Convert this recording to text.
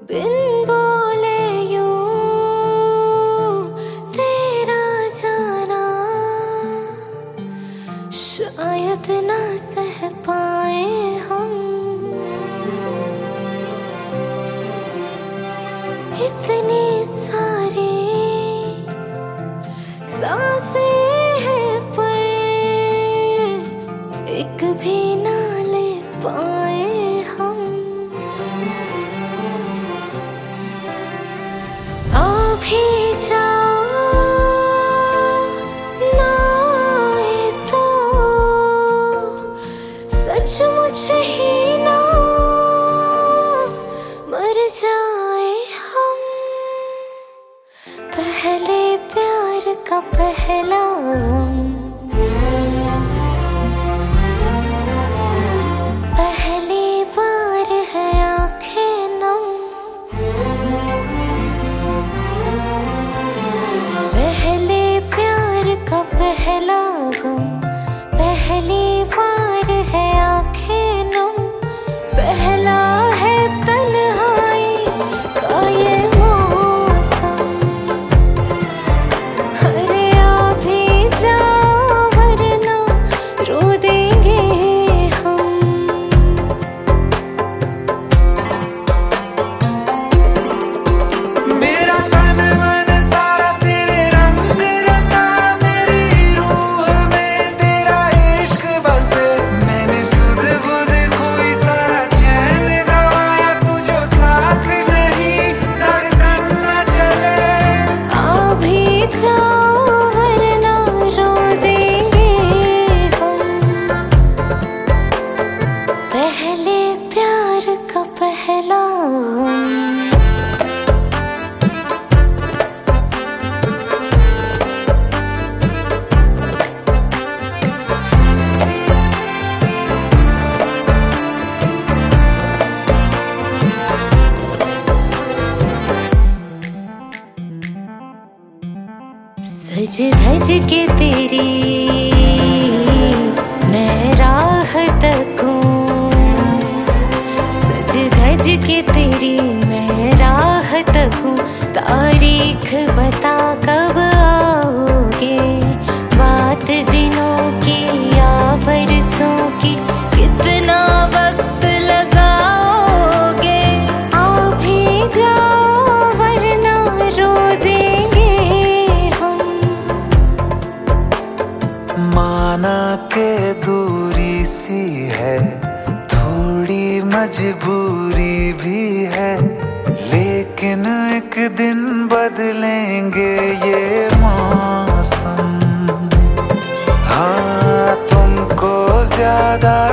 बिन बोले यूं तेरा जाना शायद ना सह पाए हम। इतनी सारी सांसें हैं पर एक भी ना ले पाए हम। आ भी जाओ ना आए तो सचमुच ही ना मर जाए हम। पहले प्यार का पहला गम, पहली बार है आंखें नम। पहले प्यार का पहला गम, पहली बार है आंखें नम। पहला है तन्हाई का ये मौसम। अरे आ भी जाओ वरना रो देंगे हम। मेरा तन मन सारा तेरे रंग रंगा, मेरी रूह में तेरा इश्क बसे। मैंने सुध बुध खोई सारा चैन गवाया, तू जो साथ नहीं धड़कन न चले। आ भी जाओ वरना रो देंगे हम। पहले प्यार का पहला गम। सज धज के तेरी मैं राह तकूं, सज धज के तेरी मैं राह तकूं। तारीख बता कब आओगे, बात दिनों की या बरसों की, कितना वक्त लगाओगे। आ भी जाओ वरना रो देंगे हम। माना के दूरी सी है, थोड़ी मजबूरी भी है, लेकिन एक दिन बदलेंगे ये मौसम। हाँ तुमको ज्यादा